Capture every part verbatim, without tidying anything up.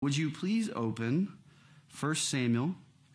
Would you please open First Samuel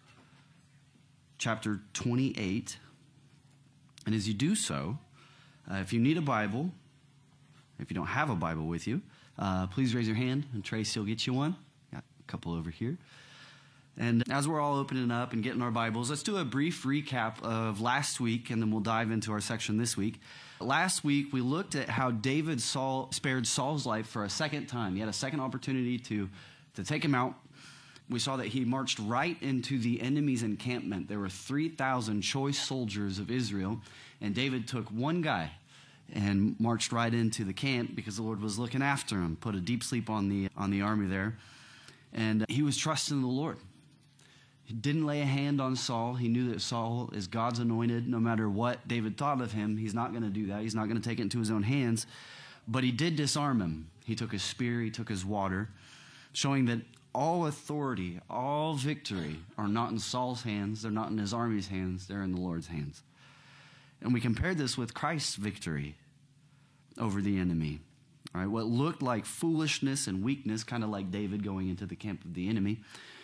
chapter twenty-eight? And as you do so, uh, if you need a Bible, if you don't have a Bible with you, uh, please raise your hand and Tracy will get you one. Got a couple over here. And as we're all opening up and getting our Bibles, let's do a brief recap of last week, and then we'll dive into our section this week. Last week, we looked at how David Saul spared Saul's life for a second time. He had a second opportunity to, to take him out. We saw that he marched right into the enemy's encampment. There were three thousand choice soldiers of Israel, and David took one guy and marched right into the camp because the Lord was looking after him, put a deep sleep on the, on the army there, and he was trusting the Lord. He didn't lay a hand on Saul. He knew that Saul is God's anointed. No matter what David thought of him, he's not going to do that. He's not going to take it into his own hands. But he did disarm him. He took his spear, he took his water, showing that all authority, all victory are not in Saul's hands. They're not in his army's hands. They're in the Lord's hands. And we compared this with Christ's victory over the enemy. All right, what looked like foolishness and weakness, kind of like David going into the camp of the enemy,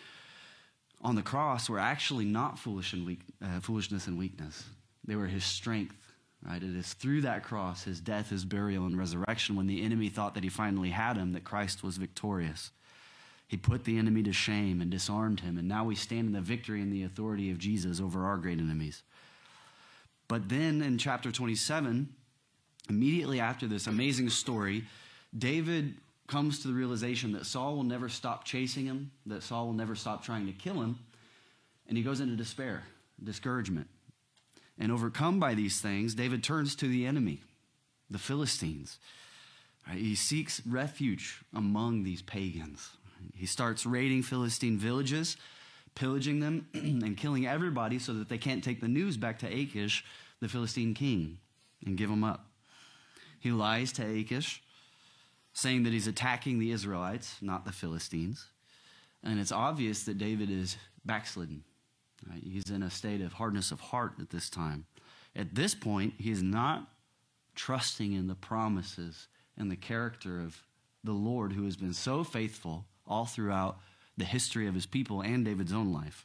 on the cross were actually not foolish and weak, uh, foolishness and weakness. They were his strength, right? It is through that cross, his death, his burial, and resurrection, when the enemy thought that he finally had him, that Christ was victorious. He put the enemy to shame and disarmed him, and now we stand in the victory and the authority of Jesus over our great enemies. But then in chapter twenty-seven, immediately after this amazing story, David comes to the realization that Saul will never stop chasing him, that Saul will never stop trying to kill him, and he goes into despair, discouragement. And overcome by these things, David turns to the enemy, the Philistines. Right? He seeks refuge among these pagans. He starts raiding Philistine villages, pillaging them, and killing everybody so that they can't take the news back to Achish, the Philistine king, and give him up. He lies to Achish, saying that he's attacking the Israelites, not the Philistines. And it's obvious that David is backslidden. Right? He's in a state of hardness of heart at this time. At this point, he is not trusting in the promises and the character of the Lord, who has been so faithful all throughout the history of his people and David's own life.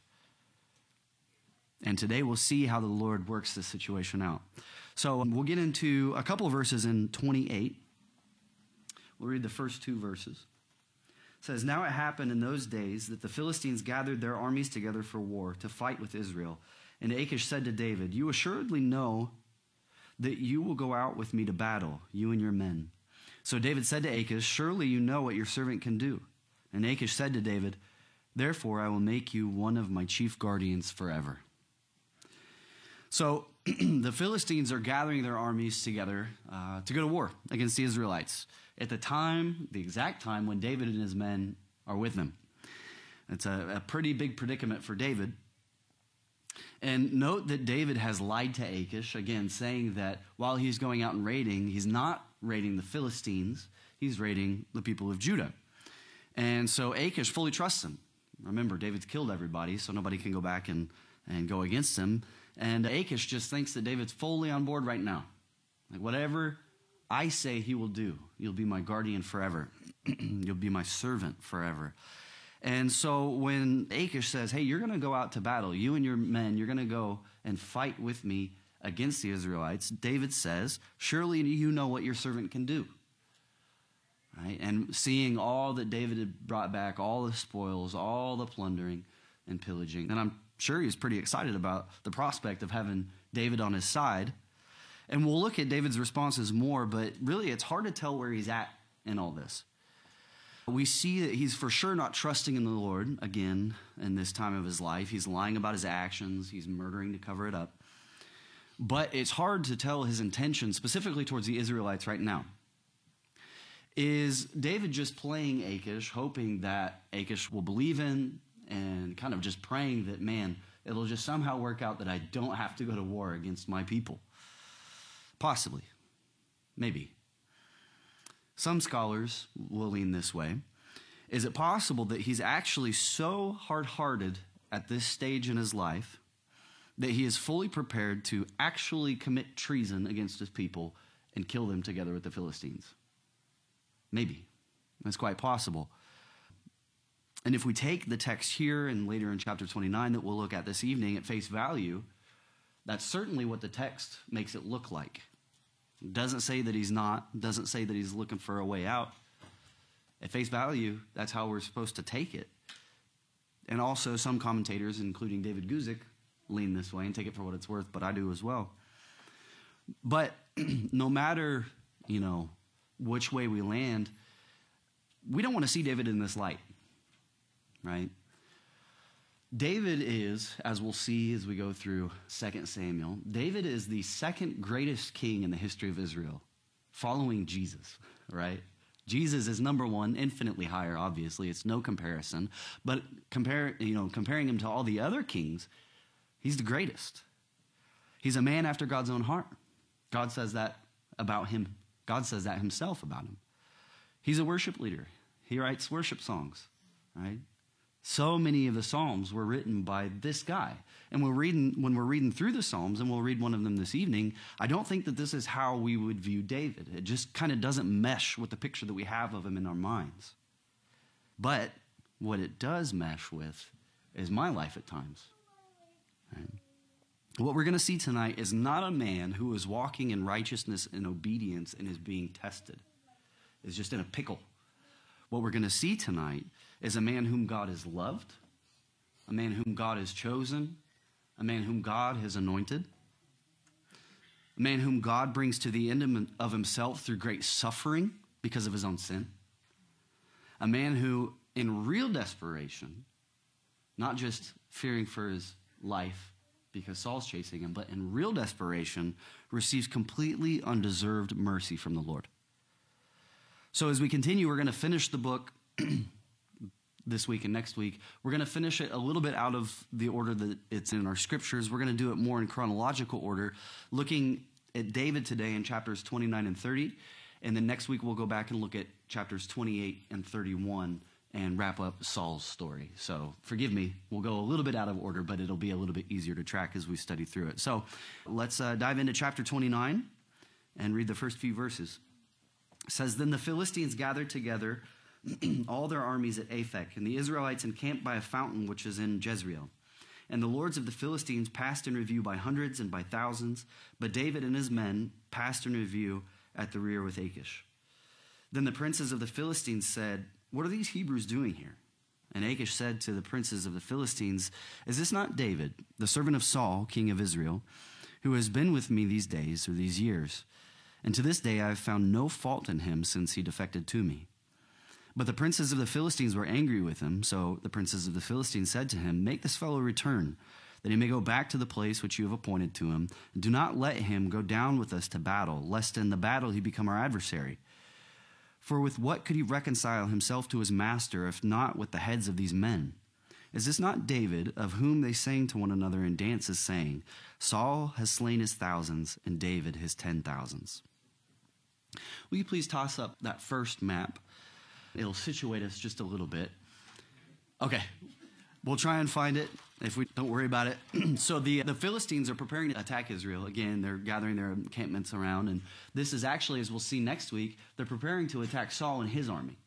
And today we'll see how the Lord works this situation out. So we'll get into a couple of verses in twenty-eight. We'll read the first two verses. It says, "Now it happened in those days that the Philistines gathered their armies together for war to fight with Israel. And Achish said to David, 'You assuredly know that you will go out with me to battle, you and your men.' So David said to Achish, 'Surely you know what your servant can do.' And Achish said to David, 'Therefore I will make you one of my chief guardians forever.'" So the Philistines are gathering their armies together uh, to go to war against the Israelites at the time, the exact time when David and his men are with them. It's a, a pretty big predicament for David. And note that David has lied to Achish, again, saying that while he's going out and raiding, he's not raiding the Philistines, he's raiding the people of Judah. And so Achish fully trusts him. Remember, David's killed everybody, so nobody can go back and, and go against him. And Achish just thinks that David's fully on board right now. Like, whatever I say he will do, you'll be my guardian forever. You'll be my servant forever. And so when Achish says, "Hey, you're going to go out to battle, you and your men, you're going to go and fight with me against the Israelites," David says, "Surely you know what your servant can do." Right? And seeing all that David had brought back, all the spoils, all the plundering and pillaging, and I'm sure he's pretty excited about the prospect of having David on his side. And we'll look at David's responses more, but really it's hard to tell where he's at in all this. We see that he's for sure not trusting in the Lord, again, in this time of his life. He's lying about his actions. He's murdering to cover it up. But it's hard to tell his intention, specifically towards the Israelites right now. Is David just playing Achish, hoping that Achish will believe in, and kind of just praying that, man, it'll just somehow work out that I don't have to go to war against my people? Possibly. Maybe. Some scholars will lean this way. Is it possible that he's actually so hard-hearted at this stage in his life that he is fully prepared to actually commit treason against his people and kill them together with the Philistines? Maybe. That's quite possible. And if we take the text here and later in chapter twenty-nine that we'll look at this evening at face value, that's certainly what the text makes it look like. It doesn't say that he's not, doesn't say that he's looking for a way out. At face value, that's how we're supposed to take it. And also some commentators, including David Guzik, lean this way and take it for what it's worth, but I do as well. But no matter, you know, which way we land, we don't want to see David in this light, right? David is, as we'll see as we go through Second Samuel, David is the second greatest king in the history of Israel, following Jesus, right? Jesus is number one, infinitely higher, obviously. It's no comparison. But compare, you know, comparing him to all the other kings, he's the greatest. He's a man after God's own heart. God says that about him. God says that himself about him. He's a worship leader. He writes worship songs, right? So many of the Psalms were written by this guy. And we're reading, when we're reading through the Psalms, and we'll read one of them this evening, I don't think that this is how we would view David. It just kind of doesn't mesh with the picture that we have of him in our minds. But what it does mesh with is my life at times. Right? What we're going to see tonight is not a man who is walking in righteousness and obedience and is being tested. Is just in a pickle. What we're going to see tonight is a man whom God has loved, a man whom God has chosen, a man whom God has anointed, a man whom God brings to the end of himself through great suffering because of his own sin, a man who, in real desperation, not just fearing for his life because Saul's chasing him, but in real desperation, receives completely undeserved mercy from the Lord. So as we continue, we're going to finish the book this week and next week. We're going to finish it a little bit out of the order that it's in our scriptures. We're going to do it more in chronological order, looking at David today in chapters twenty-nine and thirty. And then next week, we'll go back and look at chapters twenty-eight and thirty-one and wrap up Saul's story. So forgive me, we'll go a little bit out of order, but it'll be a little bit easier to track as we study through it. So let's uh, dive into chapter twenty-nine and read the first few verses. It says, "Then the Philistines gathered together all their armies at Aphek, and the Israelites encamped by a fountain which is in Jezreel. And the lords of the Philistines passed in review by hundreds and by thousands, but David and his men passed in review at the rear with Achish. Then the princes of the Philistines said, 'What are these Hebrews doing here?' And Achish said to the princes of the Philistines, 'Is this not David, the servant of Saul, king of Israel, who has been with me these days or these years? And to this day I have found no fault in him since he defected to me.' But the princes of the Philistines were angry with him, so the princes of the Philistines said to him, 'Make this fellow return, that he may go back to the place which you have appointed to him. And do not let him go down with us to battle, lest in the battle he become our adversary. For with what could he reconcile himself to his master, if not with the heads of these men? Is this not David, of whom they sang to one another in dances, saying, Saul has slain his thousands, and David his ten thousands?'" Will you please toss up that first map? It'll situate us just a little bit. Okay, we'll try and find it. If we don't worry about it. So the the Philistines are preparing to attack Israel. Again, they're gathering their encampments around. And this is actually, as we'll see next week, they're preparing to attack Saul and his army.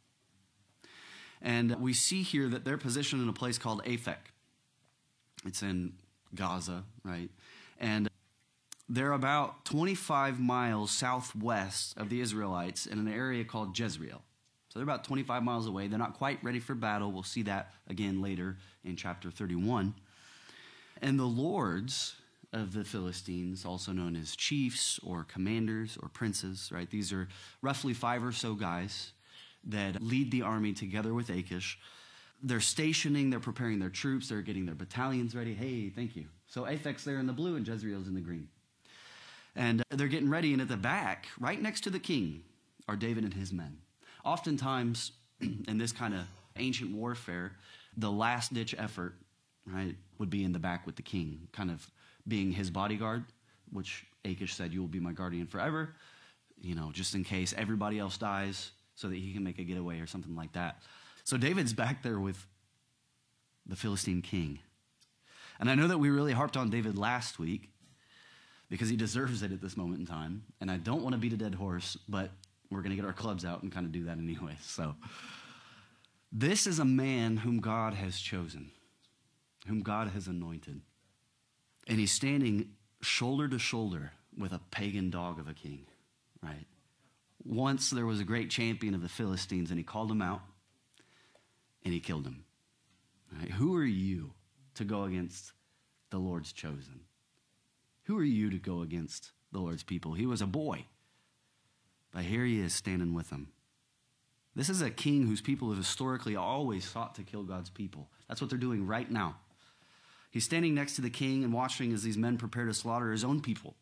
And we see here that they're positioned in a place called Aphek. It's in Gaza, right? And they're about twenty-five miles southwest of the Israelites in an area called Jezreel. So they're about twenty-five miles away. They're not quite ready for battle. We'll see that again later in chapter thirty-one. And the lords of the Philistines, also known as chiefs or commanders or princes, right? These are roughly five or so guys that lead the army together with Achish. They're stationing, they're preparing their troops, they're getting their battalions ready. Hey, thank you. So Aphek's there in the blue and Jezreel's in the green. And they're getting ready, and at the back, right next to the king, are David and his men. Oftentimes, in this kind of ancient warfare, the last-ditch effort, right, would be in the back with the king, kind of being his bodyguard, which Achish said, "You will be my guardian forever," you know, just in case everybody else dies so that he can make a getaway or something like that. So David's back there with the Philistine king. And I know that we really harped on David last week because he deserves it at this moment in time. And I don't want to beat a dead horse, but we're going to get our clubs out and kind of do that anyway. So This is a man whom God has chosen, whom God has anointed. And he's standing shoulder to shoulder with a pagan dog of a king, right? Once there was a great champion of the Philistines, and he called him out, and he killed him. Right? Who are you to go against the Lord's chosen? Who are you to go against the Lord's people? He was a boy, but here he is standing with them. This is a king whose people have historically always sought to kill God's people. That's what they're doing right now. He's standing next to the king and watching as these men prepare to slaughter his own people.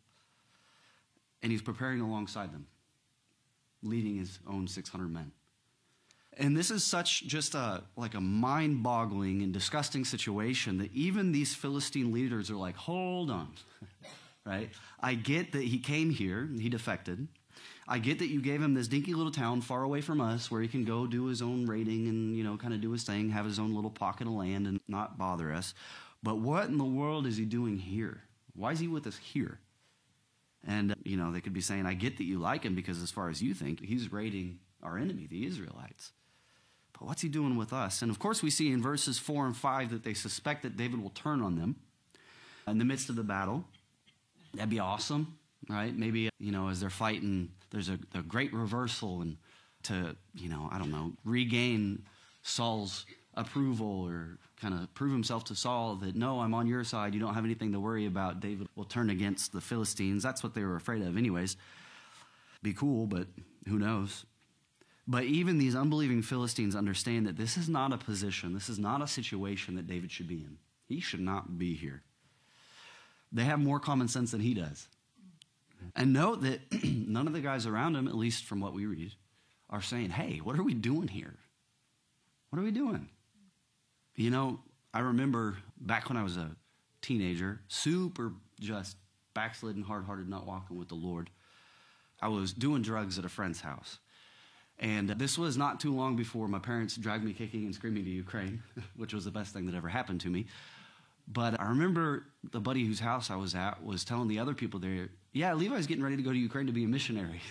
And he's preparing alongside them, leading his own six hundred men. And this is such just a like a mind-boggling and disgusting situation that even these Philistine leaders are like, hold on, right? I get that he came here, he defected. I get that you gave him this dinky little town far away from us where he can go do his own raiding and, you know, kind of do his thing, have his own little pocket of land and not bother us. But what in the world is he doing here? Why is he with us here? And, you know, they could be saying, I get that you like him because as far as you think, he's raiding our enemy, the Israelites. But what's he doing with us? And, of course, we see in verses four and five that they suspect that David will turn on them in the midst of the battle. That'd be awesome, right? Maybe, you know, as they're fighting, there's a, a great reversal and to, you know, I don't know, regain Saul's approval or kind of prove himself to Saul that, no, I'm on your side. You don't have anything to worry about. David will turn against the Philistines. That's what they were afraid of anyways. Be cool, but who knows? But even these unbelieving Philistines understand that this is not a position, this is not a situation that David should be in. He should not be here. They have more common sense than he does. And note that none of the guys around him, at least from what we read, are saying, hey, what are we doing here? What are we doing? You know, I remember back when I was a teenager, super just backslidden, hard-hearted, not walking with the Lord. I was doing drugs at a friend's house. And this was not too long before my parents dragged me kicking and screaming to Ukraine, which was the best thing that ever happened to me. But I remember the buddy whose house I was at was telling the other people there, yeah, Levi's getting ready to go to Ukraine to be a missionary.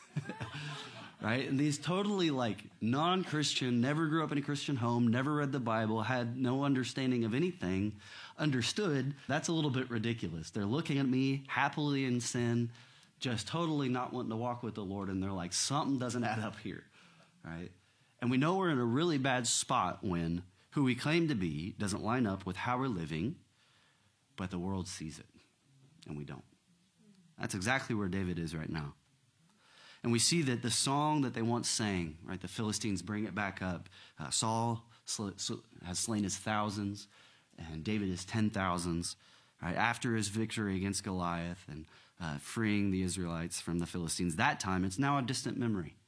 Right? And these totally like non-Christian, never grew up in a Christian home, never read the Bible, had no understanding of anything, understood that's a little bit ridiculous. They're looking at me happily in sin, just totally not wanting to walk with the Lord. And they're like, something doesn't add up here. Right? And we know we're in a really bad spot when who we claim to be doesn't line up with how we're living, but the world sees it, and we don't. That's exactly where David is right now. And we see that the song that they once sang, right, the Philistines bring it back up. Uh, Saul sl- sl- has slain his thousands, and David his ten thousands, right, after his victory against Goliath and uh, freeing the Israelites from the Philistines. That time, it's now a distant memory.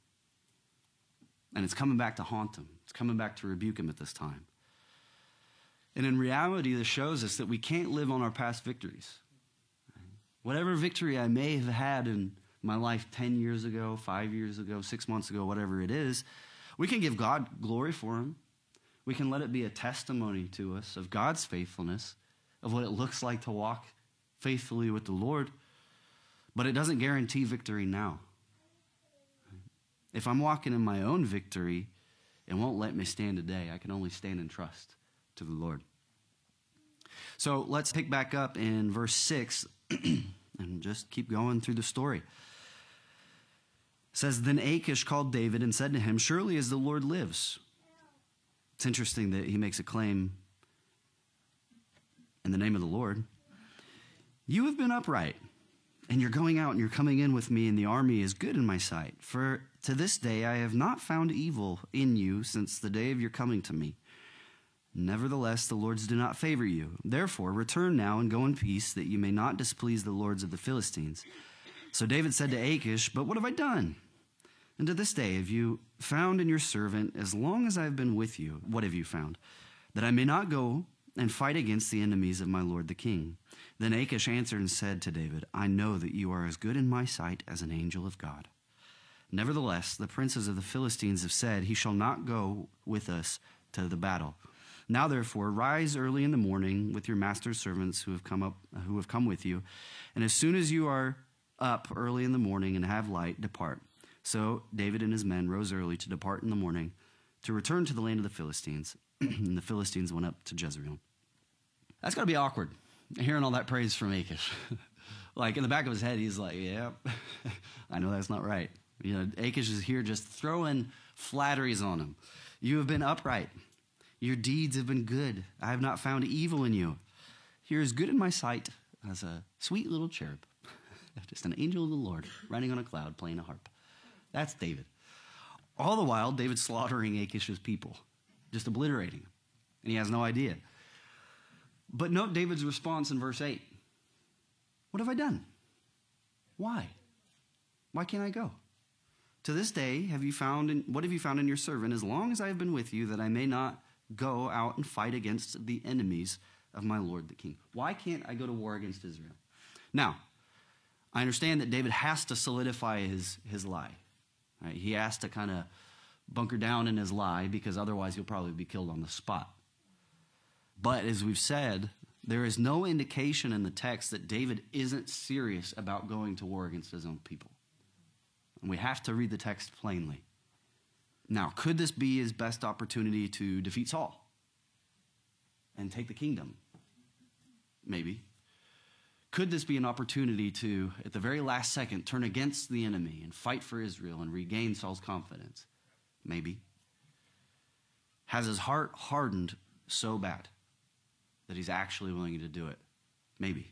And it's coming back to haunt him. It's coming back to rebuke him at this time. And in reality, this shows us that we can't live on our past victories. Whatever victory I may have had in my life ten years ago, five years ago, six months ago, whatever it is, we can give God glory for him. We can let it be a testimony to us of God's faithfulness, of what it looks like to walk faithfully with the Lord. But it doesn't guarantee victory now. If I'm walking in my own victory, it won't let me stand today. I can only stand in trust to the Lord. So let's pick back up in verse six and just keep going through the story. It says, then Achish called David and said to him, surely as the Lord lives. It's interesting that he makes a claim in the name of the Lord. You have been upright, and you're going out and you're coming in with me, and the army is good in my sight. For to this day I have not found evil in you since the day of your coming to me. Nevertheless, the lords do not favor you. Therefore, return now and go in peace, that you may not displease the lords of the Philistines. So David said to Achish, but what have I done? And to this day have you found in your servant, as long as I have been with you, what have you found? That I may not go and fight against the enemies of my lord the king. Then Achish answered and said to David, I know that you are as good in my sight as an angel of God. Nevertheless, the princes of the Philistines have said, he shall not go with us to the battle. Now, therefore, rise early in the morning with your master's servants who have come up, who have come with you, and as soon as you are up early in the morning and have light, depart. So David and his men rose early to depart in the morning to return to the land of the Philistines. And the Philistines went up to Jezreel. That's got to be awkward, hearing all that praise from Achish. Like in the back of his head, he's like, yeah, I know that's not right. You know, Achish is here just throwing flatteries on him. You have been upright. Your deeds have been good. I have not found evil in you. You're as good in my sight as a sweet little cherub. Just an angel of the Lord riding on a cloud playing a harp. That's David. All the while, David's slaughtering Achish's people, just obliterating him. And he has no idea. But note David's response in verse eight. What have I done? Why? Why can't I go? To this day, have you found in, what have you found in your servant, as long as I have been with you, that I may not go out and fight against the enemies of my Lord the king? Why can't I go to war against Israel? Now, I understand that David has to solidify his, his lie. Right? He has to kind of bunker down in his lie, because otherwise he'll probably be killed on the spot. But as we've said, there is no indication in the text that David isn't serious about going to war against his own people. And we have to read the text plainly. Now, could this be his best opportunity to defeat Saul and take the kingdom? Maybe. Could this be an opportunity to, at the very last second, turn against the enemy and fight for Israel and regain Saul's confidence? Maybe. Has his heart hardened so bad that he's actually willing to do it? Maybe.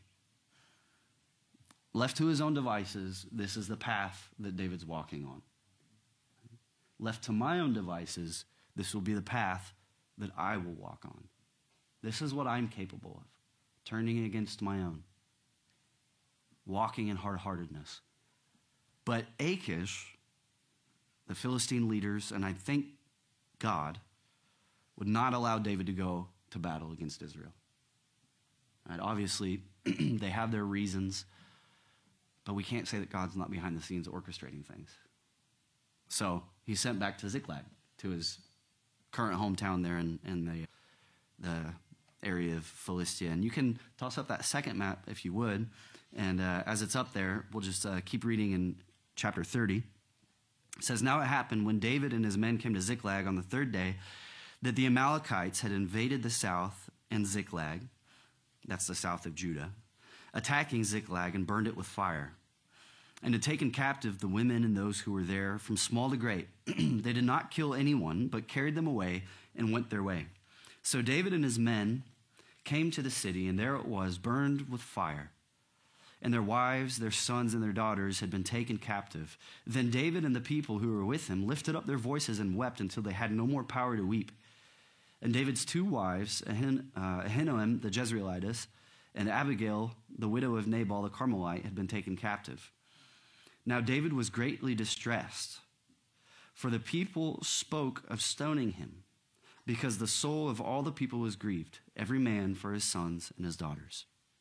Left to his own devices, this is the path that David's walking on. Left to my own devices, this will be the path that I will walk on. This is what I'm capable of, turning against my own, walking in hard-heartedness. But Achish, the Philistine leaders, and I think God, would not allow David to go to battle against Israel. Right? Obviously, they have their reasons, but we can't say that God's not behind the scenes orchestrating things. So he's sent back to Ziklag, to his current hometown there in, in the, the area of Philistia. And you can toss up that second map if you would. And uh, as it's up there, we'll just uh, keep reading in chapter thirty. It says, now it happened when David and his men came to Ziklag on the third day that the Amalekites had invaded the south and Ziklag, that's the south of Judah, attacking Ziklag and burned it with fire, and had taken captive the women and those who were there from small to great. They did not kill anyone, but carried them away and went their way. So David and his men came to the city, and there it was, burned with fire. And their wives, their sons, and their daughters had been taken captive. Then David and the people who were with him lifted up their voices and wept until they had no more power to weep. And David's two wives, Ahin, uh, Ahinoam the Jezreelitess, and Abigail, the widow of Nabal the Carmelite, had been taken captive. Now David was greatly distressed, for the people spoke of stoning him, because the soul of all the people was grieved, every man for his sons and his daughters.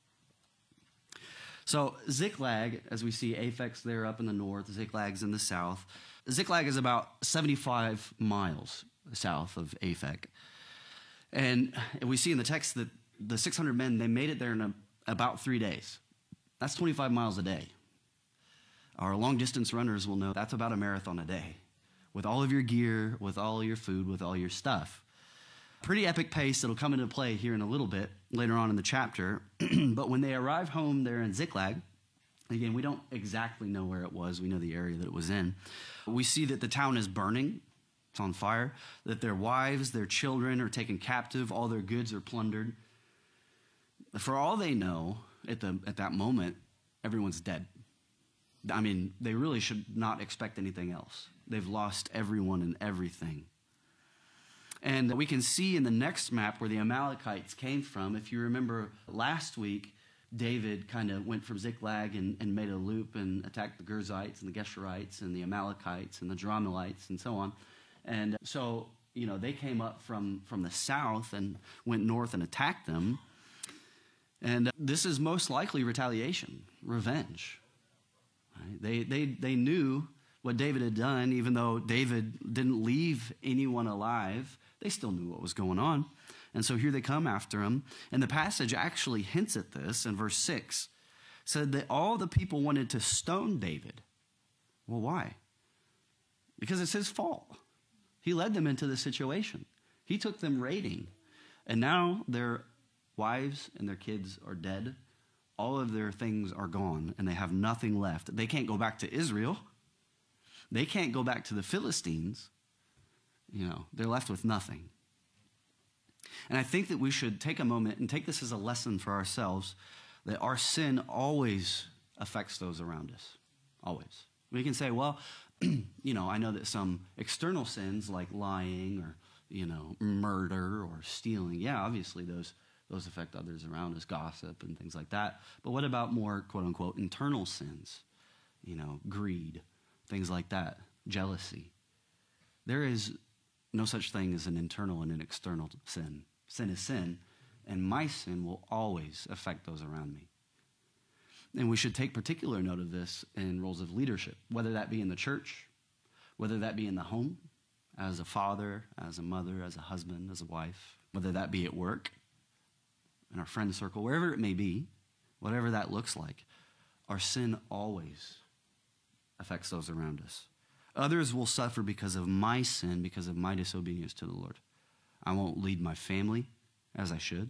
So Ziklag, as we see Aphek's there up in the north, Ziklag's in the south. Ziklag is about seventy-five miles south of Aphek. And we see in the text that the six hundred men, they made it there in a, about three days. That's twenty-five miles a day. Our long-distance runners will know that's about a marathon a day, with all of your gear, with all your food, with all your stuff. Pretty epic pace that'll come into play here in a little bit, later on in the chapter. But when they arrive home there in Ziklag, again, we don't exactly know where it was. We know the area that it was in. We see that the town is burning. It's on fire. That their wives, their children are taken captive. All their goods are plundered. For all they know, at the at that moment, everyone's dead. I mean, they really should not expect anything else. They've lost everyone and everything. And we can see in the next map where the Amalekites came from. If you remember last week, David kind of went from Ziklag and, and made a loop and attacked the Gerzites and the Geshurites and the Amalekites and the Jerahmeelites and so on. And so, you know, they came up from, from the south and went north and attacked them. And this is most likely retaliation, revenge. Right? They, they, they knew what David had done, even though David didn't leave anyone alive. They still knew what was going on. And so here they come after him. And the passage actually hints at this in verse six. Said that all the people wanted to stone David. Well, why? Because it's his fault. He led them into the situation. He took them raiding. And now their wives and their kids are dead. All of their things are gone, and they have nothing left. They can't go back to Israel. They can't go back to the Philistines. You know, they're left with nothing. And I think that we should take a moment and take this as a lesson for ourselves, that our sin always affects those around us. Always. We can say, well, you know, I know that some external sins like lying or, you know, murder or stealing, yeah, obviously those those affect others around us, gossip and things like that. But what about more, quote unquote, internal sins? You know, greed, things like that, jealousy. There is no such thing as an internal and an external sin. Sin is sin, and my sin will always affect those around me. And we should take particular note of this in roles of leadership, whether that be in the church, whether that be in the home, as a father, as a mother, as a husband, as a wife, whether that be at work, in our friend circle, wherever it may be, whatever that looks like, our sin always affects those around us. Others will suffer because of my sin, because of my disobedience to the Lord. I won't lead my family as I should.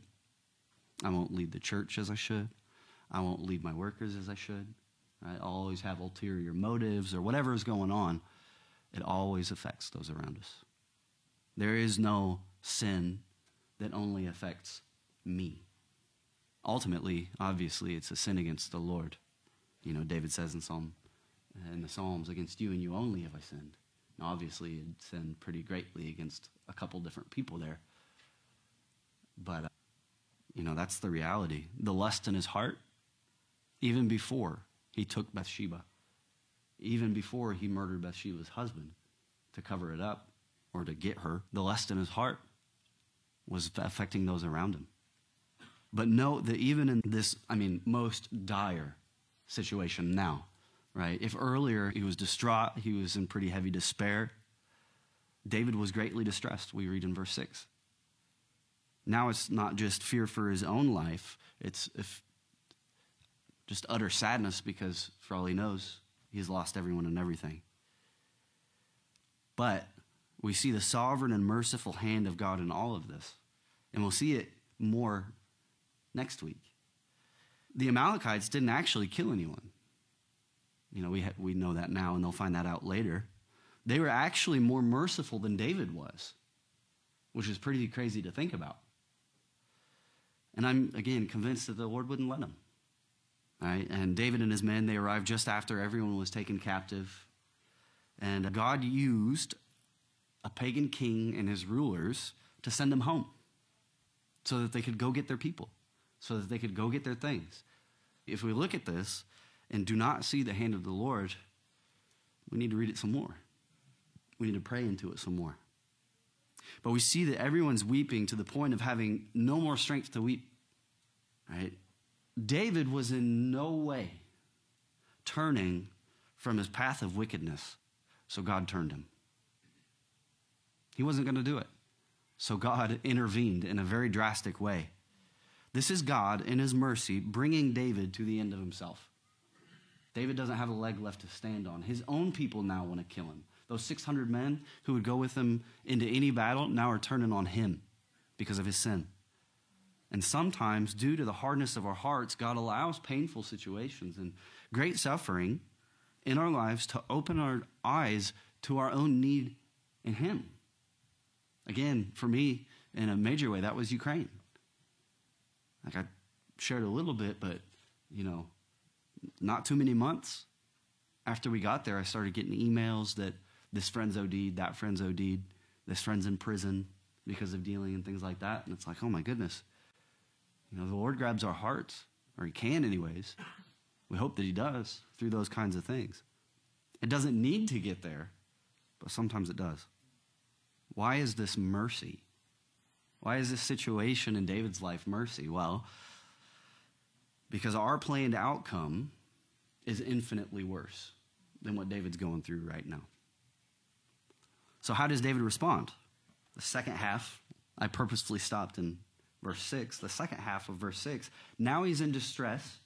I won't lead the church as I should. I won't lead my workers as I should. I always have ulterior motives or whatever is going on. It always affects those around us. There is no sin that only affects me. Ultimately, obviously, it's a sin against the Lord. You know, David says in Psalm, in the Psalms, against you and you only have I sinned. And obviously, he sinned pretty greatly against a couple different people there. But, uh, you know, that's the reality. The lust in his heart, even before he took Bathsheba, even before he murdered Bathsheba's husband to cover it up or to get her, the lust in his heart was affecting those around him. But note that even in this, I mean, most dire situation now, right? If earlier he was distraught, he was in pretty heavy despair, David was greatly distressed, we read in verse six. Now it's not just fear for his own life, it's if just utter sadness because, for all he knows, he's lost everyone and everything. But we see the sovereign and merciful hand of God in all of this. And we'll see it more next week. The Amalekites didn't actually kill anyone. You know, we ha- we know that now, and they'll find that out later. They were actually more merciful than David was, which is pretty crazy to think about. And I'm, again, convinced that the Lord wouldn't let them. Right? And David and his men, they arrived just after everyone was taken captive. And God used a pagan king and his rulers to send them home so that they could go get their people, so that they could go get their things. If we look at this and do not see the hand of the Lord, we need to read it some more. We need to pray into it some more. But we see that everyone's weeping to the point of having no more strength to weep. Right? David was in no way turning from his path of wickedness, so God turned him. He wasn't going to do it. So God intervened in a very drastic way. This is God, in his mercy, bringing David to the end of himself. David doesn't have a leg left to stand on. His own people now want to kill him. Those six hundred men who would go with him into any battle now are turning on him because of his sin. And sometimes, due to the hardness of our hearts, God allows painful situations and great suffering in our lives to open our eyes to our own need in him. Again, for me, in a major way, that was Ukraine. Like I shared a little bit, but, you know, not too many months after we got there, I started getting emails that this friend's OD'd, that friend's OD'd, this friend's in prison because of dealing and things like that. And it's like, oh my goodness. You know, the Lord grabs our hearts, or he can anyways. We hope that he does through those kinds of things. It doesn't need to get there, but sometimes it does. Why is this mercy? Why is this situation in David's life mercy? Well, because our planned outcome is infinitely worse than what David's going through right now. So how does David respond? The second half, I purposefully stopped in verse six. The second half of verse six, now he's in distress,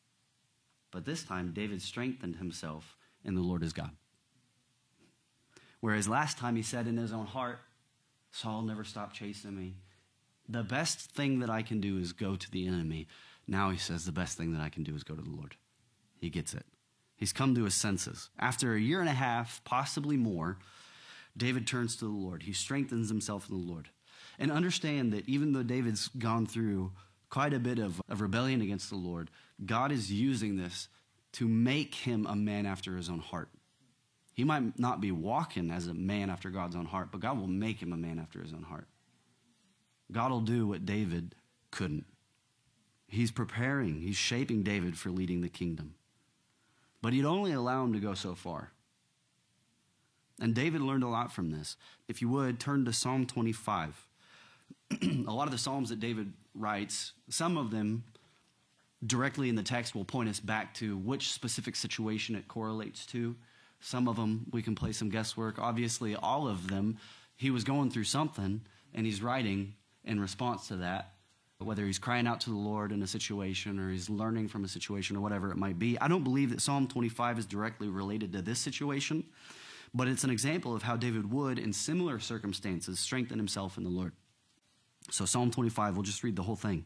but this time David strengthened himself in the Lord his God. Whereas last time he said in his own heart, Saul never stopped chasing me. The best thing that I can do is go to the enemy. Now he says the best thing that I can do is go to the Lord. He gets it. He's come to his senses. After a year and a half, possibly more, David turns to the Lord. He strengthens himself in the Lord. And understand that even though David's gone through quite a bit of, of rebellion against the Lord, God is using this to make him a man after his own heart. He might not be walking as a man after God's own heart, but God will make him a man after his own heart. God will do what David couldn't. He's preparing, he's shaping David for leading the kingdom. But he'd only allow him to go so far. And David learned a lot from this. If you would, turn to Psalm twenty-five. A lot of the Psalms that David writes, some of them directly in the text will point us back to which specific situation it correlates to. Some of them, we can play some guesswork. Obviously, all of them, he was going through something, and he's writing in response to that, whether he's crying out to the Lord in a situation or he's learning from a situation or whatever it might be. I don't believe that Psalm twenty-five is directly related to this situation, but it's an example of how David would, in similar circumstances, strengthen himself in the Lord. So Psalm twenty-five, we'll just read the whole thing.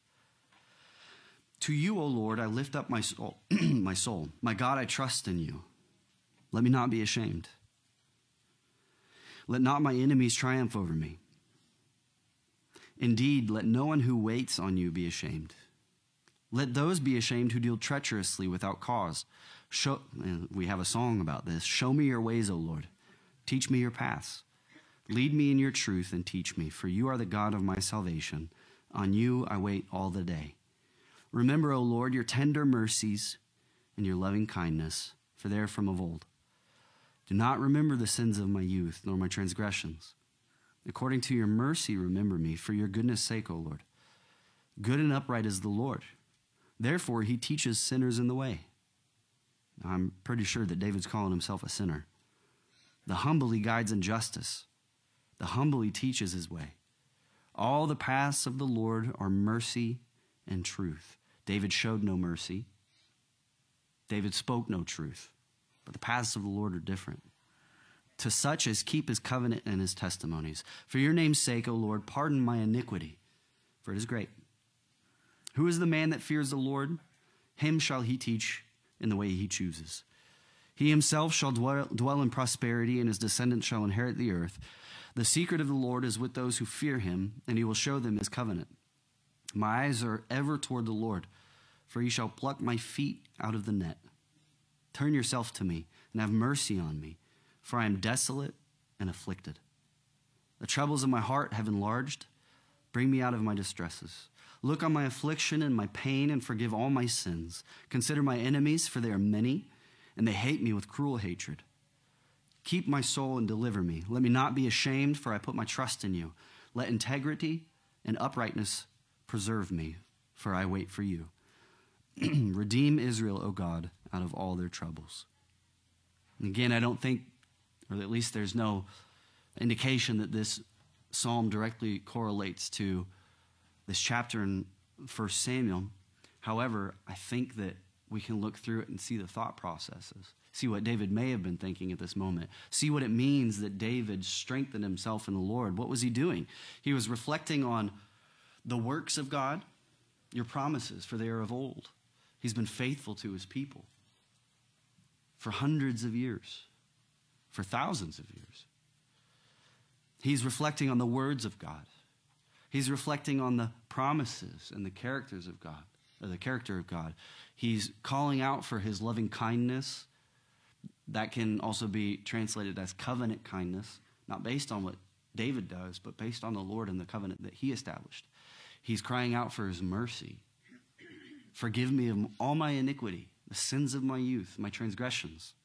To you, O Lord, I lift up my soul. my soul. My God, I trust in you. Let me not be ashamed. Let not my enemies triumph over me. Indeed, let no one who waits on you be ashamed. Let those be ashamed who deal treacherously without cause. Show, we have a song about this. Show me your ways, O Lord. Teach me your paths. Lead me in your truth and teach me, for you are the God of my salvation. On you I wait all the day. Remember, O Lord, your tender mercies and your loving kindness, for they are from of old. Do not remember the sins of my youth, nor my transgressions. According to your mercy, remember me, for your goodness' sake, O Lord. Good and upright is the Lord. Therefore, he teaches sinners in the way. Now, I'm pretty sure that David's calling himself a sinner. The humble he guides in justice. The humble he teaches his way. All the paths of the Lord are mercy and truth. David showed no mercy. David spoke no truth. But the paths of the Lord are different. To such as keep his covenant and his testimonies. For your name's sake, O Lord, pardon my iniquity, for it is great. Who is the man that fears the Lord? Him shall he teach in the way he chooses. He himself shall dwell, dwell in prosperity, and his descendants shall inherit the earth. The secret of the Lord is with those who fear him, and he will show them his covenant. My eyes are ever toward the Lord, for he shall pluck my feet out of the net. Turn yourself to me, and have mercy on me, for I am desolate and afflicted. The troubles of my heart have enlarged. Bring me out of my distresses. Look on my affliction and my pain, and forgive all my sins. Consider my enemies, for they are many, and they hate me with cruel hatred. Keep my soul and deliver me. Let me not be ashamed, for I put my trust in you. Let integrity and uprightness preserve me, for I wait for you. Redeem Israel, O God, out of all their troubles. And again, I don't think, or at least there's no indication that this psalm directly correlates to this chapter in First Samuel. However, I think that we can look through it and see the thought processes, see what David may have been thinking at this moment, see what it means that David strengthened himself in the Lord. What was he doing? He was reflecting on the works of God, your promises, for they are of old. He's been faithful to his people for hundreds of years, for thousands of years. He's reflecting on the words of God. He's reflecting on the promises and the characters of God, or the character of God. He's calling out for his loving kindness. That can also be translated as covenant kindness, not based on what David does, but based on the Lord and the covenant that he established. He's crying out for his mercy. Forgive me of all my iniquity, the sins of my youth, my transgressions.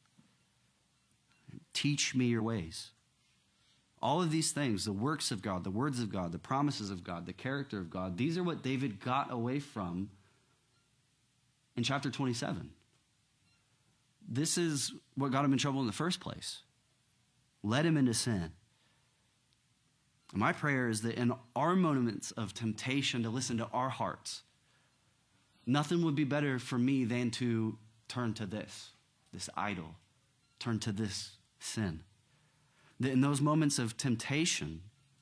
Teach me your ways. All of these things, the works of God, the words of God, the promises of God, the character of God, these are what David got away from in chapter twenty-seven. This is what got him in trouble in the first place. Led him into sin. And my prayer is that in our moments of temptation to listen to our hearts, nothing would be better for me than to turn to this, this idol, turn to this sin. that in those moments of temptation,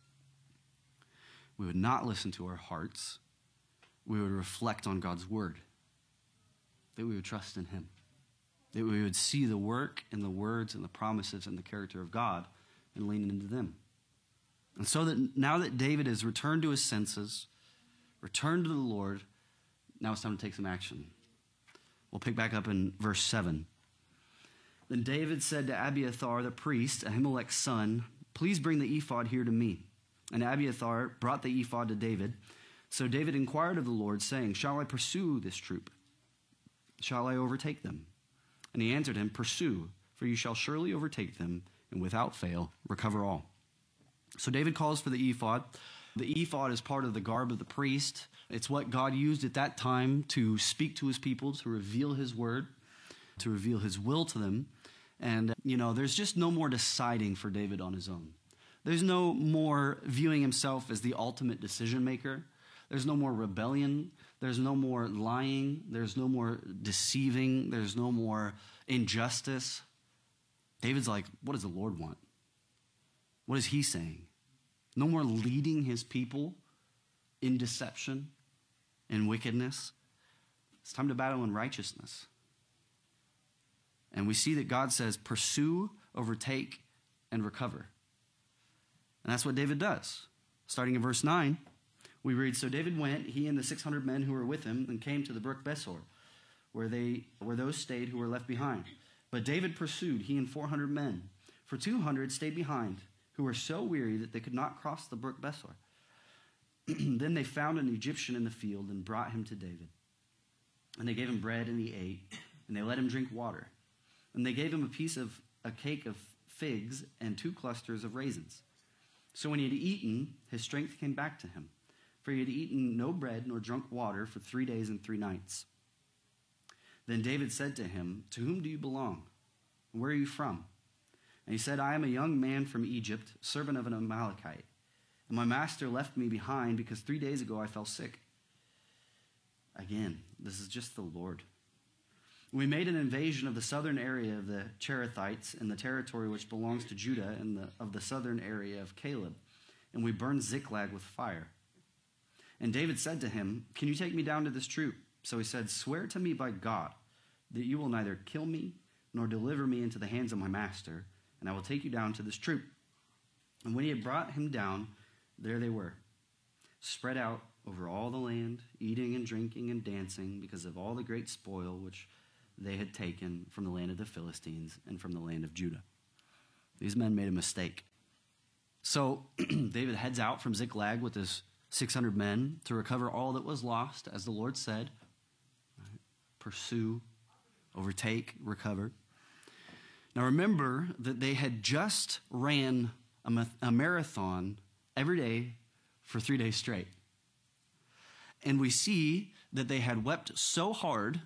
we would not listen to our hearts. We would reflect on God's word, that we would trust in him, that we would see the work and the words and the promises and the character of God and lean into them. And so that now that David has returned to his senses, returned to the Lord, now it's time to take some action. We'll pick back up in verse seven. Then David said to Abiathar the priest, Ahimelech's son, please bring the ephod here to me. And Abiathar brought the ephod to David. So David inquired of the Lord, saying, shall I pursue this troop? Shall I overtake them? And he answered him, pursue, for you shall surely overtake them, and without fail recover all. So David calls for the ephod. The ephod is part of the garb of the priest. It's what God used at that time to speak to his people, to reveal his word, to reveal his will to them. And, you know, there's just no more deciding for David on his own. There's no more viewing himself as the ultimate decision maker. There's no more rebellion. There's no more lying. There's no more deceiving. There's no more injustice. David's like, what does the Lord want? What is he saying? No more leading his people in deception and wickedness. It's time to battle in righteousness. And we see that God says, pursue, overtake, and recover. And that's what David does. Starting in verse nine, we read, so David went, he and the six hundred men who were with him, and came to the brook Besor, where they where those stayed who were left behind. But David pursued, he and four hundred men. For two hundred stayed behind, who were so weary that they could not cross the brook Besor. Then they found an Egyptian in the field and brought him to David. And they gave him bread, and he ate, and they let him drink water. And they gave him a piece of a cake of figs and two clusters of raisins. So when he had eaten, his strength came back to him, for he had eaten no bread nor drunk water for three days and three nights. Then David said to him, to whom do you belong? And where are you from? And he said, I am a young man from Egypt, servant of an Amalekite. And my master left me behind because three days ago I fell sick. Again, this is just the Lord. We made an invasion of the southern area of the Cherethites and the territory which belongs to Judah and the, of the southern area of Caleb. And we burned Ziklag with fire. And David said to him, can you take me down to this troop? So he said, swear to me by God that you will neither kill me nor deliver me into the hands of my master, and I will take you down to this troop. And when he had brought him down, there they were, spread out over all the land, eating and drinking and dancing because of all the great spoil which they had taken from the land of the Philistines and from the land of Judah. These men made a mistake. So David heads out from Ziklag with his six hundred men to recover all that was lost, as the Lord said. Right? Pursue, overtake, recover. Now remember that they had just ran a, ma- a marathon every day for three days straight. And we see that they had wept so hard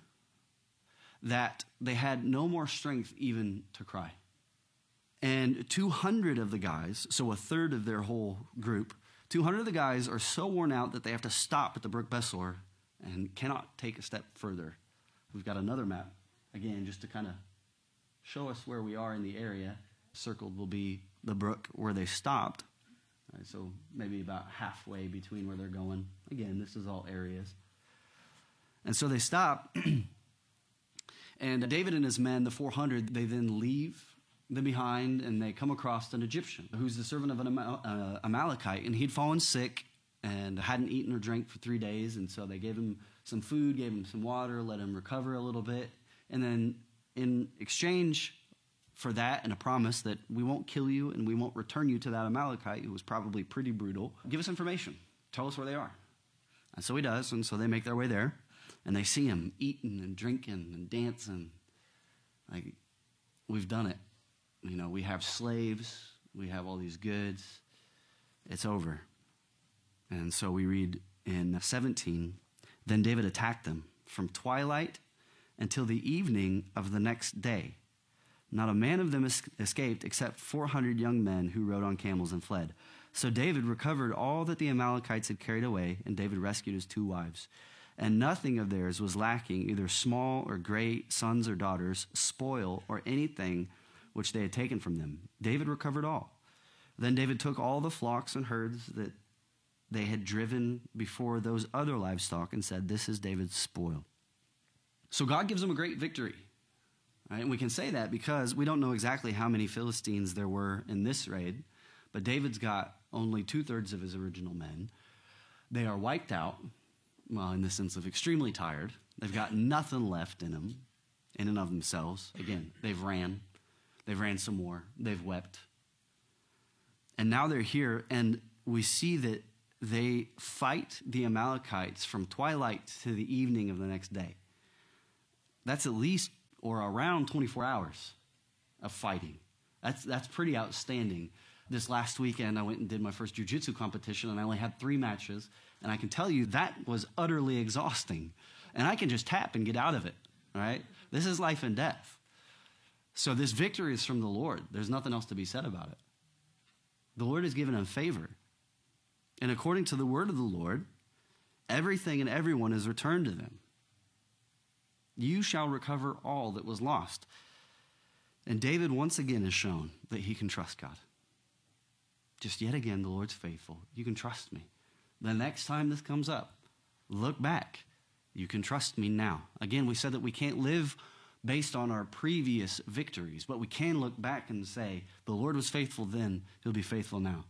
that they had no more strength even to cry. And two hundred of the guys, so a third of their whole group, two hundred of the guys are so worn out that they have to stop at the brook Besor and cannot take a step further. We've got another map, again, just to kind of show us where we are in the area. Circled will be the brook where they stopped. All right, so maybe about halfway between where they're going. Again, this is all areas. And so they stop. And David and his men, the four hundred, they then leave them behind, and they come across an Egyptian who's the servant of an uh, Amalekite, and he'd fallen sick and hadn't eaten or drank for three days, and so they gave him some food, gave him some water, let him recover a little bit, and then in exchange for that and a promise that we won't kill you and we won't return you to that Amalekite, who was probably pretty brutal, give us information, tell us where they are. And so he does, and so they make their way there. And they see him eating and drinking and dancing. Like, we've done it. You know, we have slaves. We have all these goods. It's over. And so we read in seventeen, then David attacked them from twilight until the evening of the next day. Not a man of them es- escaped except four hundred young men who rode on camels and fled. So David recovered all that the Amalekites had carried away, and David rescued his two wives. And nothing of theirs was lacking, either small or great, sons or daughters, spoil or anything which they had taken from them. David recovered all. Then David took all the flocks and herds that they had driven before those other livestock and said, this is David's spoil. So God gives them a great victory. Right? And we can say that because we don't know exactly how many Philistines there were in this raid, but David's got only two-thirds of his original men. They are wiped out, well, in the sense of extremely tired. They've got nothing left in them, in and of themselves. Again, they've ran. They've ran some more. They've wept. And now they're here, and we see that they fight the Amalekites from twilight to the evening of the next day. That's at least or around twenty-four hours of fighting. That's that's pretty outstanding. This last weekend, I went and did my first jiu-jitsu competition, and I only had three matches. And I can tell you that was utterly exhausting. And I can just tap and get out of it, right? This is life and death. So this victory is from the Lord. There's nothing else to be said about it. The Lord has given them favor. And according to the word of the Lord, everything and everyone is returned to them. You shall recover all that was lost. And David once again has shown that he can trust God. Just yet again, the Lord's faithful. You can trust me. The next time this comes up, look back. You can trust me now. Again, we said that we can't live based on our previous victories, but we can look back and say, the Lord was faithful then, he'll be faithful now.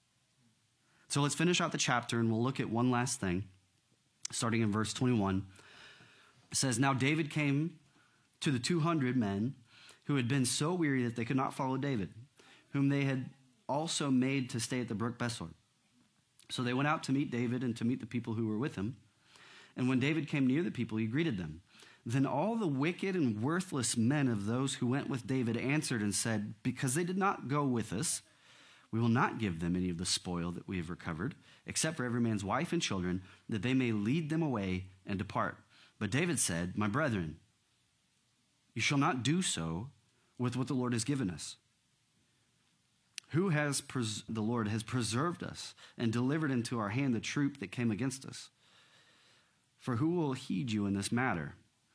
So let's finish out the chapter, and we'll look at one last thing, starting in verse twenty-one. It says, now David came to the two hundred men who had been so weary that they could not follow David, whom they had also made to stay at the brook Besor. So they went out to meet David and to meet the people who were with him. And when David came near the people, he greeted them. Then all the wicked and worthless men of those who went with David answered and said, because they did not go with us, we will not give them any of the spoil that we have recovered, except for every man's wife and children, that they may lead them away and depart. But David said, my brethren, you shall not do so with what the Lord has given us. Who has pres- the Lord has preserved us and delivered into our hand the troop that came against us? For who will heed you in this matter?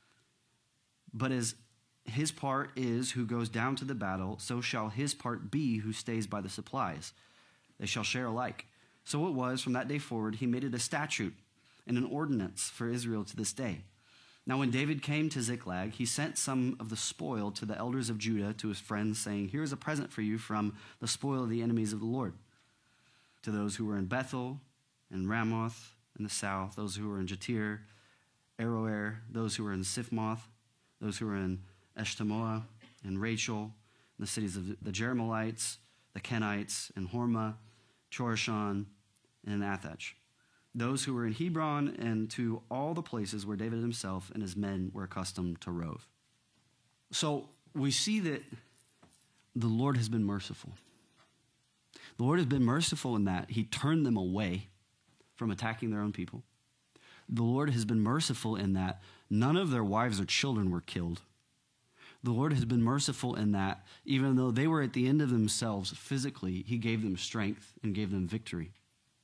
But as his part is who goes down to the battle, so shall his part be who stays by the supplies. They shall share alike. So it was from that day forward, he made it a statute and an ordinance for Israel to this day. Now when David came to Ziklag, he sent some of the spoil to the elders of Judah, to his friends, saying, here is a present for you from the spoil of the enemies of the Lord. To those who were in Bethel and Ramoth in the south, those who were in Jatir, Aroer, those who were in Siphmoth, those who were in Eshtemoa and Rachel, in the cities of the Jerahmeelites, the Kenites, and Hormah, Chorashan, and Athach. Those who were in Hebron, and to all the places where David himself and his men were accustomed to rove. So we see that the Lord has been merciful. The Lord has been merciful in that he turned them away from attacking their own people. The Lord has been merciful in that none of their wives or children were killed. The Lord has been merciful in that even though they were at the end of themselves physically, he gave them strength and gave them victory.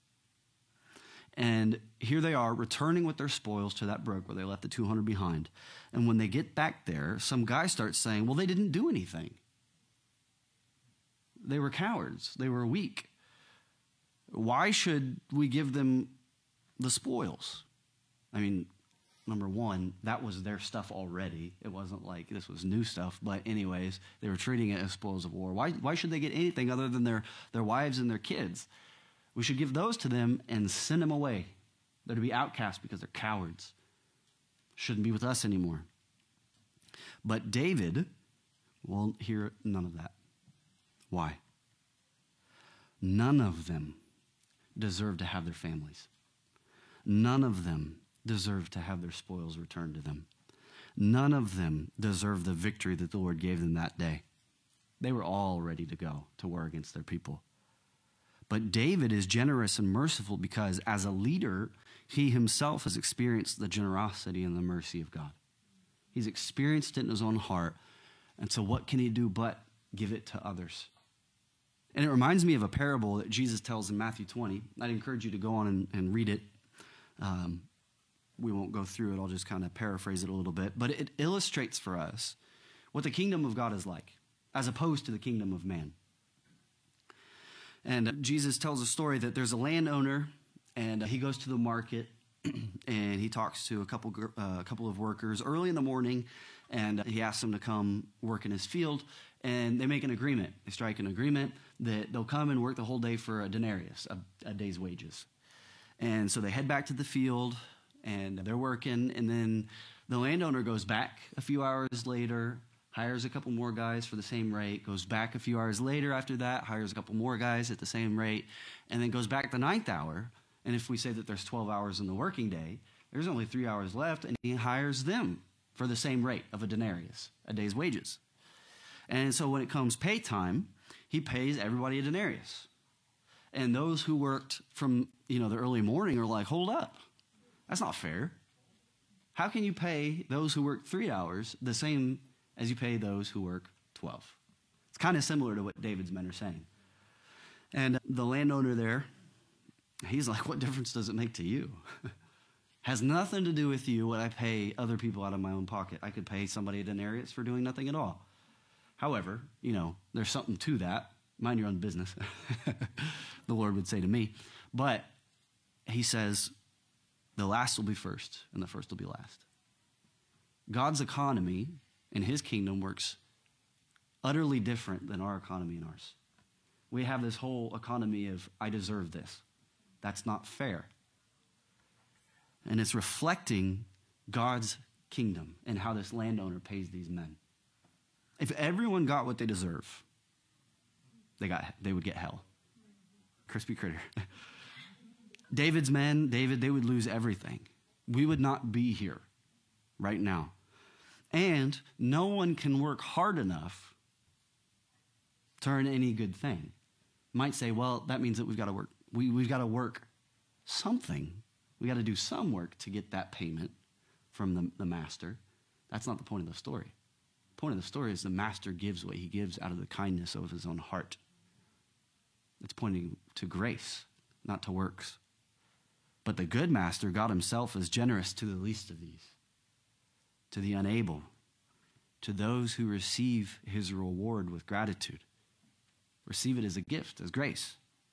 And here they are returning with their spoils to that brook where they left the two hundred behind. And when they get back there, some guy starts saying, well, they didn't do anything. They were cowards. They were weak. Why should we give them the spoils? I mean, number one, that was their stuff already. It wasn't like this was new stuff. But anyways, they were treating it as spoils of war. Why, why should they get anything other than their, their wives and their kids? We should give those to them and send them away. They're to be outcast because they're cowards. Shouldn't be with us anymore. But David will hear none of that. Why? None of them deserve to have their families. None of them deserve to have their spoils returned to them. None of them deserve the victory that the Lord gave them that day. They were all ready to go to war against their people. But David is generous and merciful because as a leader, he himself has experienced the generosity and the mercy of God. He's experienced it in his own heart. And so what can he do but give it to others? And it reminds me of a parable that Jesus tells in Matthew twenty. I'd encourage you to go on and, and read it. Um, we won't go through it. I'll just kind of paraphrase it a little bit. But it illustrates for us what the kingdom of God is like, as opposed to the kingdom of man. And Jesus tells a story that there's a landowner, and he goes to the market, and he talks to a couple uh, a couple of workers early in the morning, and he asks them to come work in his field, and they make an agreement. They strike an agreement that they'll come and work the whole day for a denarius, a, a day's wages. And so they head back to the field, and they're working, and then the landowner goes back a few hours later, hires a couple more guys for the same rate, goes back a few hours later after that, hires a couple more guys at the same rate, and then goes back the ninth hour. And if we say that there's twelve hours in the working day, there's only three hours left, and he hires them for the same rate of a denarius, a day's wages. And so when it comes pay time, he pays everybody a denarius. And those who worked from, you know, the early morning are like, hold up, that's not fair. How can you pay those who work three hours the same as you pay those who work twelve? It's kind of similar to what David's men are saying. And the landowner there, he's like, what difference does it make to you? Has nothing to do with you what I pay other people out of my own pocket. I could pay somebody a denarius for doing nothing at all. However, you know, there's something to that. Mind your own business, the Lord would say to me. But he says, the last will be first, and the first will be last. God's economy in his kingdom works utterly different than our economy and ours. We have this whole economy of, I deserve this. That's not fair. And it's reflecting God's kingdom and how this landowner pays these men. If everyone got what they deserve, they got they would get hell. Crispy critter. David's men, David, they would lose everything. We would not be here right now. And no one can work hard enough to earn any good thing. Might say, well, that means that we've got to work. We, we've got to work something. We got to do some work to get that payment from the, the master. That's not the point of the story. The point of the story is the master gives what he gives out of the kindness of his own heart. It's pointing to grace, not to works. But the good master, God himself, is generous to the least of these, to the unable, to those who receive his reward with gratitude. Receive it as a gift, as grace.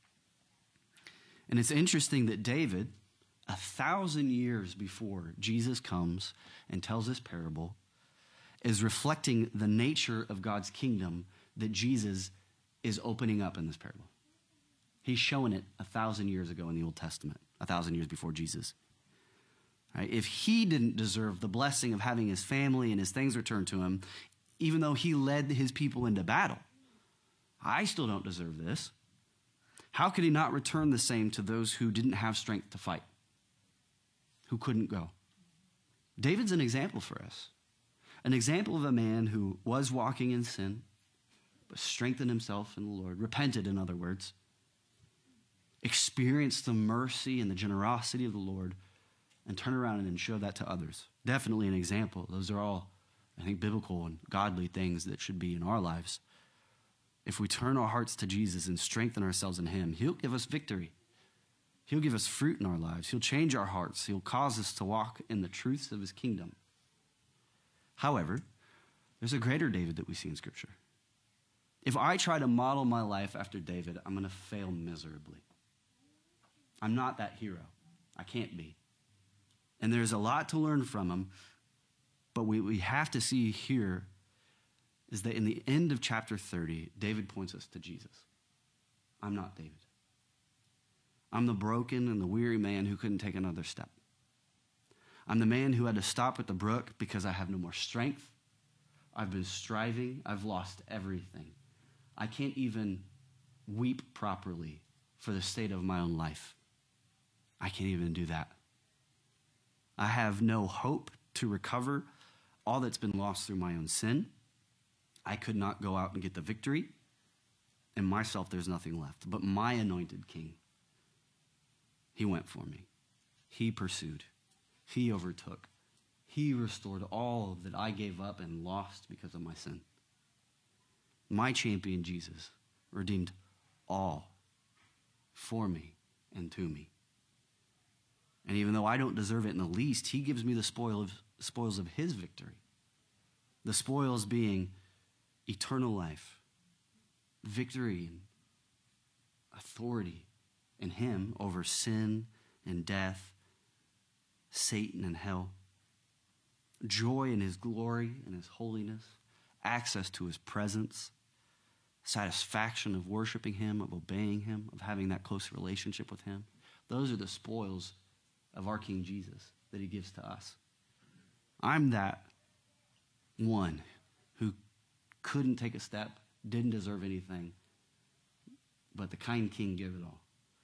And it's interesting that David, a thousand years before Jesus comes and tells this parable, is reflecting the nature of God's kingdom that Jesus is opening up in this parable. He's showing it a thousand years ago in the Old Testament, a thousand years before Jesus. Right? If he didn't deserve the blessing of having his family and his things returned to him, even though he led his people into battle, I still don't deserve this. How could he not return the same to those who didn't have strength to fight, who couldn't go? David's an example for us, an example of a man who was walking in sin, but strengthened himself in the Lord, repented, in other words, experienced the mercy and the generosity of the Lord, and turned around and showed that to others. Definitely an example. Those are all, I think, biblical and godly things that should be in our lives. If we turn our hearts to Jesus and strengthen ourselves in him, he'll give us victory. He'll give us fruit in our lives. He'll change our hearts. He'll cause us to walk in the truths of his kingdom. However, there's a greater David that we see in Scripture. If I try to model my life after David, I'm going to fail miserably. I'm not that hero. I can't be. And there's a lot to learn from him, but we, we have to see here is that in the end of chapter thirty, David points us to Jesus. I'm not David. I'm the broken and the weary man who couldn't take another step. I'm the man who had to stop at the brook because I have no more strength. I've been striving. I've lost everything. I can't even weep properly for the state of my own life. I can't even do that. I have no hope to recover all that's been lost through my own sin. I could not go out and get the victory. In myself, there's nothing left. But my anointed king, he went for me. He pursued. He overtook. He restored all that I gave up and lost because of my sin. My champion, Jesus, redeemed all for me and to me. And even though I don't deserve it in the least, he gives me the spoil of, spoils of his victory. The spoils being eternal life, victory, authority in him over sin and death, Satan and hell, joy in his glory and his holiness, access to his presence, satisfaction of worshiping him, of obeying him, of having that close relationship with him. Those are the spoils of our King Jesus that he gives to us. I'm that one who couldn't take a step, didn't deserve anything, but the kind King gave it all.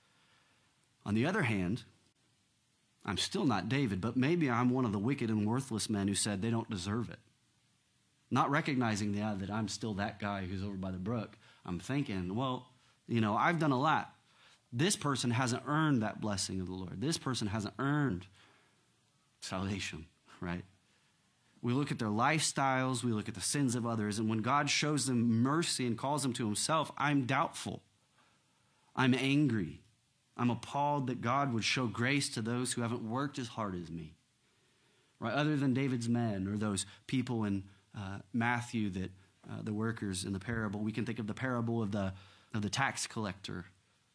On the other hand, I'm still not David, but maybe I'm one of the wicked and worthless men who said they don't deserve it. Not recognizing yeah, that I'm still that guy who's over by the brook. I'm thinking, well, you know, I've done a lot. This person hasn't earned that blessing of the Lord. This person hasn't earned salvation, right? We look at their lifestyles, we look at the sins of others, and when God shows them mercy and calls them to himself, I'm doubtful. I'm angry. I'm appalled that God would show grace to those who haven't worked as hard as me, right? Other than David's men or those people in uh, Matthew that uh, the workers in the parable, we can think of the parable of the of the tax collector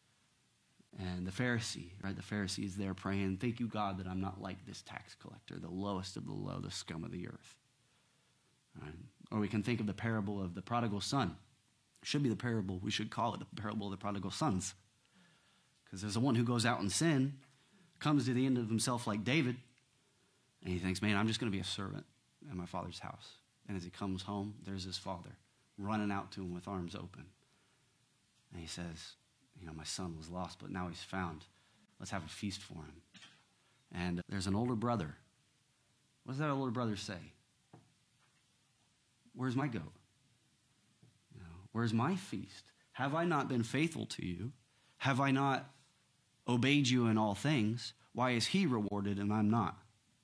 and the Pharisee, right? The Pharisee is there praying, thank you, God, that I'm not like this tax collector, the lowest of the low, the scum of the earth. Right? Or we can think of the parable of the prodigal son. It should be the parable, we should call it the parable of the prodigal sons. Because there's the one who goes out in sin, comes to the end of himself like David, and he thinks, man, I'm just going to be a servant in my father's house. And as he comes home, there's his father running out to him with arms open. And he says, you know, my son was lost, but now he's found. Let's have a feast for him. And there's an older brother. What does that older brother say? Where's my goat? You know, where's my feast? Have I not been faithful to you? Have I not obeyed you in all things? Why is he rewarded and I'm not?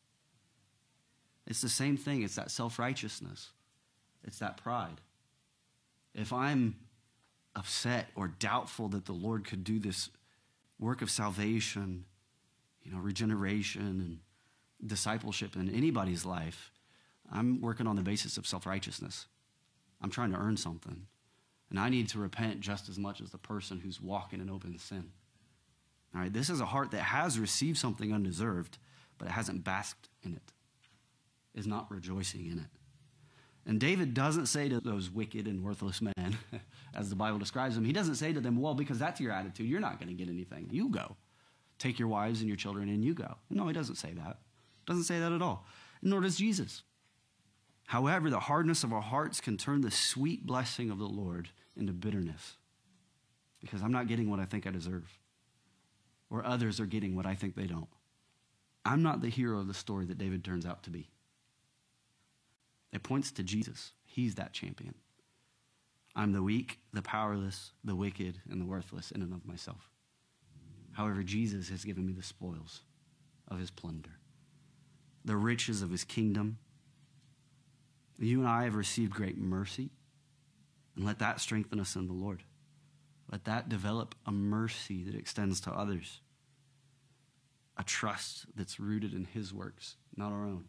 It's the same thing. It's that self-righteousness. It's that pride. If I'm upset or doubtful that the Lord could do this work of salvation, you know, regeneration and discipleship in anybody's life, I'm working on the basis of self-righteousness. I'm trying to earn something. And I need to repent just as much as the person who's walking in open sin. All right, this is a heart that has received something undeserved, but it hasn't basked in it, is not rejoicing in it. And David doesn't say to those wicked and worthless men, as the Bible describes them, he doesn't say to them, well, because that's your attitude, you're not going to get anything. You go. Take your wives and your children and you go. No, he doesn't say that. Doesn't say that at all. Nor does Jesus. However, the hardness of our hearts can turn the sweet blessing of the Lord into bitterness. Because I'm not getting what I think I deserve. Or others are getting what I think they don't. I'm not the hero of the story that David turns out to be. It points to Jesus. He's that champion. I'm the weak, the powerless, the wicked, and the worthless in and of myself. However, Jesus has given me the spoils of his plunder, the riches of his kingdom. You and I have received great mercy, and let that strengthen us in the Lord. Let that develop a mercy that extends to others, a trust that's rooted in his works, not our own.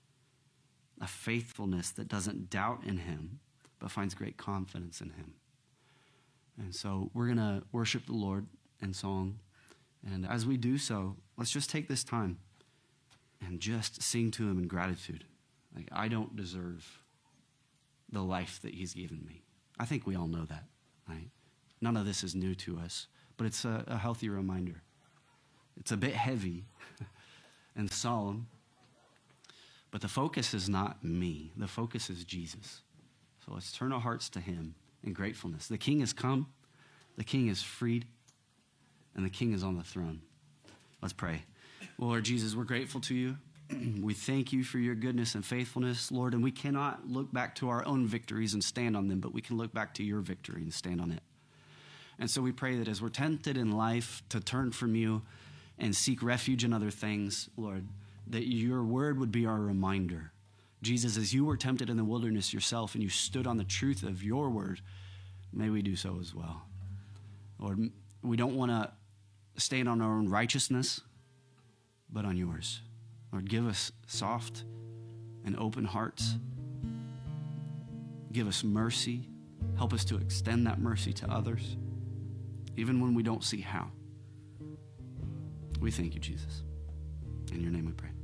A faithfulness that doesn't doubt in him, but finds great confidence in him. And so we're going to worship the Lord in song. And as we do so, let's just take this time and just sing to him in gratitude. Like, I don't deserve the life that he's given me. I think we all know that, right? None of this is new to us, but it's a, a healthy reminder. It's a bit heavy and solemn, but the focus is not me. The focus is Jesus. So let's turn our hearts to him in gratefulness. The King has come, the King is freed, and the King is on the throne. Let's pray. Well, Lord Jesus, we're grateful to you. We thank you for your goodness and faithfulness, Lord, and we cannot look back to our own victories and stand on them, but we can look back to your victory and stand on it. And so we pray that as we're tempted in life to turn from you and seek refuge in other things, Lord, that your word would be our reminder. Jesus, as you were tempted in the wilderness yourself and you stood on the truth of your word, may we do so as well. Lord, we don't want to stand on our own righteousness, but on yours. Lord, give us soft and open hearts. Give us mercy. Help us to extend that mercy to others. even when we don't see how. We thank you, Jesus. In your name we pray.